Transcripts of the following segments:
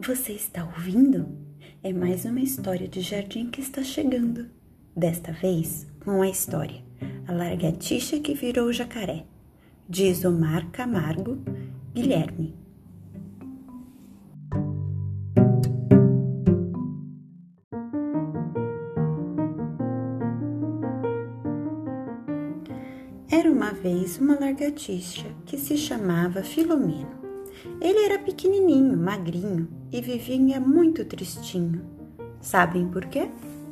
Você está ouvindo? É mais uma história de jardim que está chegando. Desta vez, com a história A Lagartixa que Virou Jacaré, de Isomar Camargo Guilherme. Era uma vez uma lagartixa que se chamava Filomeno. Ele era pequenininho, magrinho e vivia muito tristinho. Sabem por quê?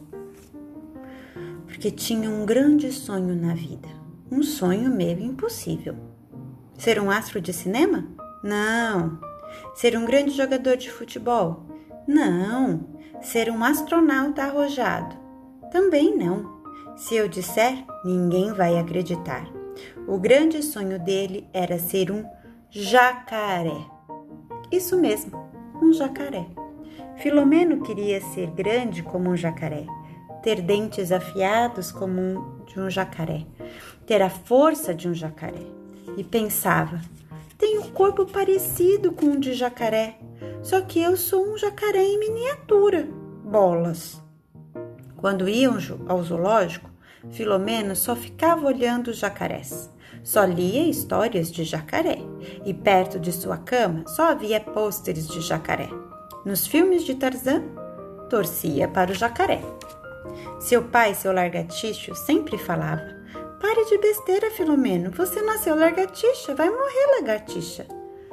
Porque tinha um grande sonho na vida. Um sonho meio impossível. Ser um astro de cinema? Não. Ser um grande jogador de futebol? Não. Ser um astronauta arrojado? Também não. Se eu disser, ninguém vai acreditar. O grande sonho dele era ser um jacaré. Isso mesmo, um jacaré. Filomeno queria ser grande como um jacaré, ter dentes afiados como de um jacaré, ter a força de um jacaré. E pensava, tenho um corpo parecido com o de jacaré, só que eu sou um jacaré em miniatura. Bolas! Quando iam ao zoológico, Filomeno só ficava olhando os jacarés. Só lia histórias de jacaré e perto de sua cama só havia pôsteres de jacaré. Nos filmes de Tarzan, torcia para o jacaré. Seu pai, seu lagartixo, sempre falava: pare de besteira, Filomeno, você nasceu lagartixa, vai morrer lagartixa.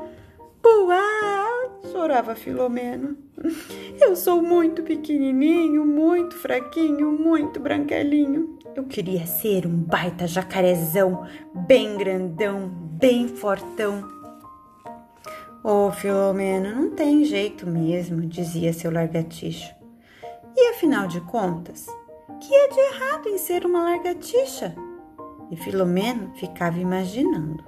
Puá! Chorava Filomeno. Eu sou muito pequenininho, muito fraquinho, muito branquelinho. Eu queria ser um baita jacarezão, bem grandão, bem fortão. Filomeno, não tem jeito mesmo, dizia seu lagartixo. E afinal de contas, que é de errado em ser uma lagartixa? E Filomeno ficava imaginando.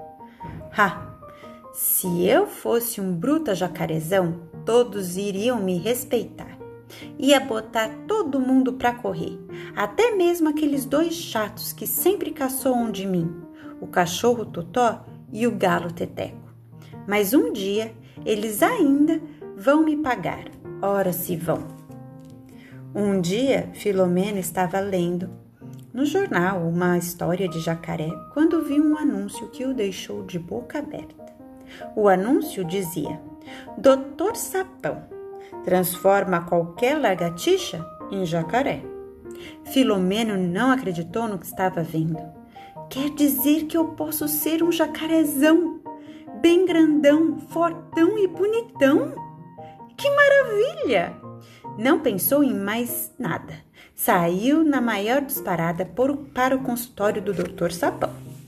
Se eu fosse um bruta jacarezão, todos iriam me respeitar. Ia botar todo mundo para correr, até mesmo aqueles dois chatos que sempre caçoam de mim, o cachorro Totó e o galo Teteco. Mas um dia eles ainda vão me pagar, ora se vão. Um dia Filomeno estava lendo no jornal uma história de jacaré quando viu um anúncio que o deixou de boca aberta. O anúncio dizia: Dr. Sapão transforma qualquer lagartixa em jacaré. Filomeno não acreditou no que estava vendo. Quer dizer que eu posso ser um jacarezão, bem grandão, fortão e bonitão? Que maravilha! Não pensou em mais nada. Saiu na maior disparada para o consultório do Dr. Sapão.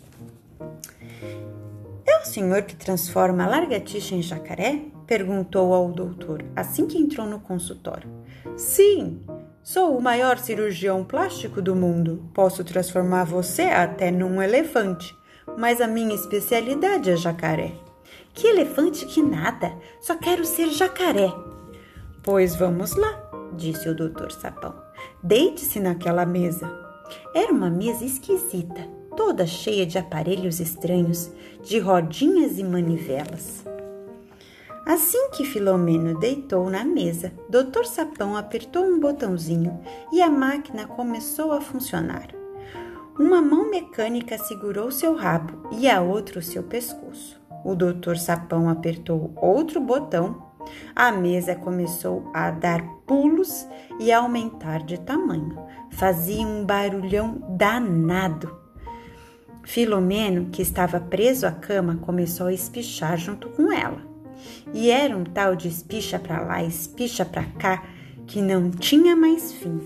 É o senhor que transforma a lagartixa em jacaré? Perguntou ao doutor, assim que entrou no consultório. Sim, sou o maior cirurgião plástico do mundo. Posso transformar você até num elefante, mas a minha especialidade é jacaré. Que elefante que nada, só quero ser jacaré. Pois vamos lá, disse o doutor Sapão. Deite-se naquela mesa. Era uma mesa esquisita, toda cheia de aparelhos estranhos, de rodinhas e manivelas. Assim que Filomeno deitou na mesa, Dr. Sapão apertou um botãozinho e a máquina começou a funcionar. Uma mão mecânica segurou seu rabo e a outra o seu pescoço. O Dr. Sapão apertou outro botão, a mesa começou a dar pulos e a aumentar de tamanho. Fazia um barulhão danado. Filomeno, que estava preso à cama, começou a espichar junto com ela. E era um tal de espicha para lá, espicha para cá, que não tinha mais fim.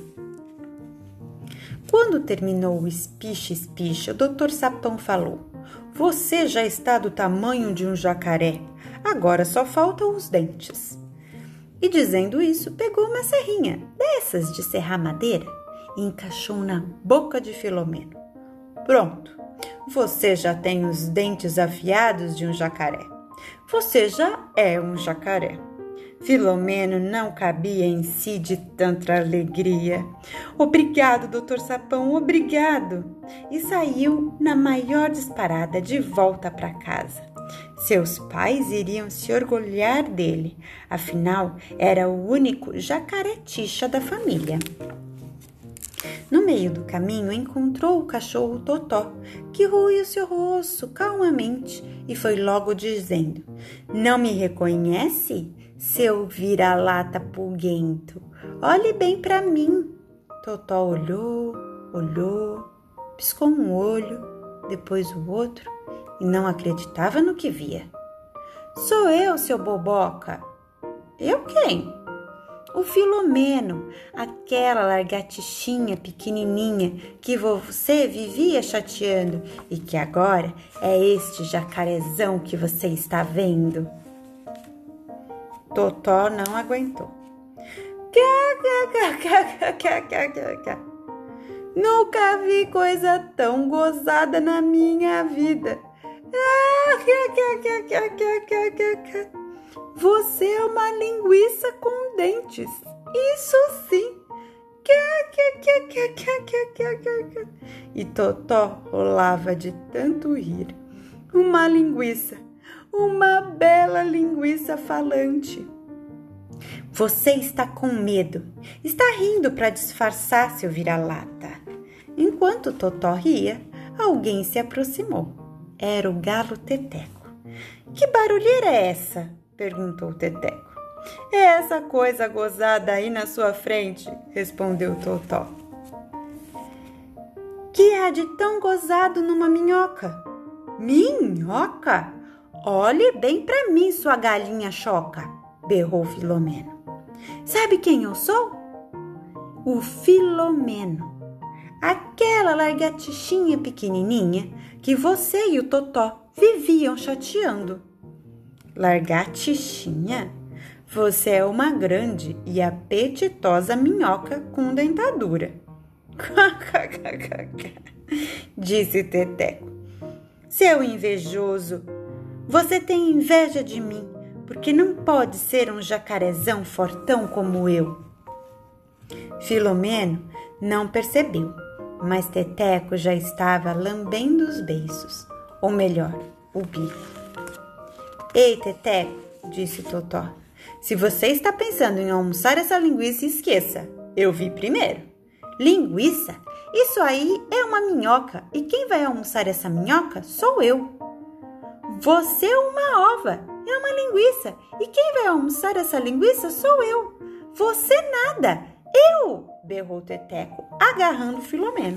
Quando terminou o espicha, o Dr. Sapão falou: Você já está do tamanho de um jacaré, agora só faltam os dentes. E dizendo isso, pegou uma serrinha, dessas de serrar madeira, e encaixou na boca de Filomeno. Pronto, você já tem os dentes afiados de um jacaré. Você já é um jacaré. Filomeno não cabia em si de tanta alegria. Obrigado, Dr. Sapão, obrigado! E saiu na maior disparada de volta para casa. Seus pais iriam se orgulhar dele, afinal, era o único jacaré-tixa da família. No meio do caminho, encontrou o cachorro Totó, que roeu seu rosto calmamente e foi logo dizendo: "Não me reconhece, seu vira-lata pulguento? Olhe bem para mim." Totó olhou, piscou um olho, depois o outro, e não acreditava no que via. "Sou eu, seu boboca." "Eu quem?" "O Filomeno, aquela lagartixinha pequenininha que você vivia chateando e que agora é este jacarezão que você está vendo." Totó não aguentou. "Nunca vi coisa tão gozada na minha vida. Você é uma linguiça com dentes, isso sim." E Totó rolava de tanto rir. Uma linguiça, uma bela linguiça falante. "Você está com medo, está rindo para disfarçar, seu vira-lata." Enquanto Totó ria, alguém se aproximou. Era o galo Teteco. "Que barulheira é essa?" perguntou Teteco. "É essa coisa gozada aí na sua frente," respondeu Totó. "Que há de tão gozado numa minhoca?" "Minhoca? Olhe bem para mim, sua galinha choca," berrou Filomeno. "Sabe quem eu sou?" "O Filomeno, aquela lagartixinha pequenininha que você e o Totó viviam chateando." "Lagartixinha? Você é uma grande e apetitosa minhoca com dentadura." Disse Teteco. "Seu invejoso, você tem inveja de mim porque não pode ser um jacarezão fortão como eu." Filomeno não percebeu, mas Teteco já estava lambendo os beiços, ou melhor, o bico. "Ei, Teteco," disse Totó, "se você está pensando em almoçar essa linguiça, esqueça. Eu vi primeiro." "Linguiça? Isso aí é uma minhoca, e quem vai almoçar essa minhoca sou eu." "Você é uma ova, é uma linguiça, e quem vai almoçar essa linguiça sou eu." "Você nada, eu!" berrou Teteco, agarrando Filomeno.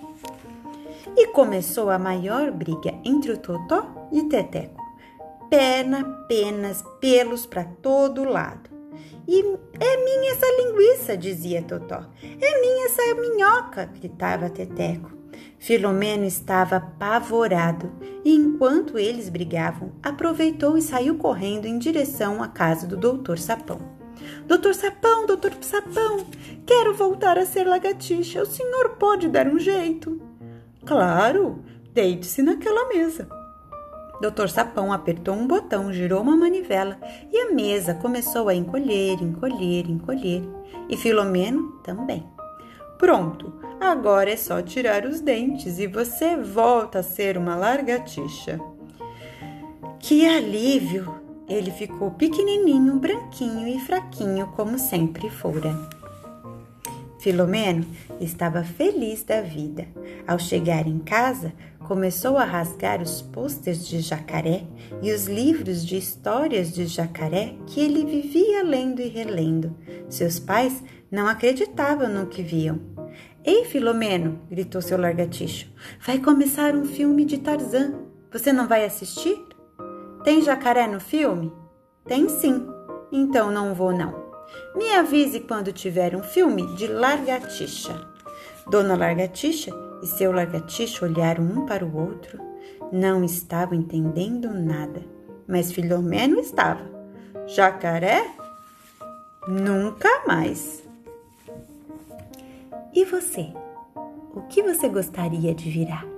E começou a maior briga entre o Totó e Teteco. Perna, penas, pelos para todo lado. "E é minha essa linguiça," dizia Totó. "É minha essa minhoca," gritava Teteco. Filomeno estava apavorado e, enquanto eles brigavam, aproveitou e saiu correndo em direção à casa do Doutor Sapão. Doutor Sapão, quero voltar a ser lagartixa. O senhor pode dar um jeito?" "Claro, deite-se naquela mesa." Doutor Sapão apertou um botão, girou uma manivela e a mesa começou a encolher. E Filomeno também. "Pronto, agora é só tirar os dentes e você volta a ser uma lagartixa." Que alívio! Ele ficou pequenininho, branquinho e fraquinho como sempre fora. Filomeno estava feliz da vida. Ao chegar em casa, começou a rasgar os pôsteres de jacaré e os livros de histórias de jacaré que ele vivia lendo e relendo. Seus pais não acreditavam no que viam. "Ei, Filomeno!" gritou seu lagartixo. "Vai começar um filme de Tarzan. Você não vai assistir?" "Tem jacaré no filme?" "Tem sim. Então não vou não. Me avise quando tiver um filme de lagartixa." Dona Lagartixa e seu lagartixo olharam um para o outro. Não estavam entendendo nada, mas Filomeno estava. "Jacaré? Nunca mais." E você? O que você gostaria de virar?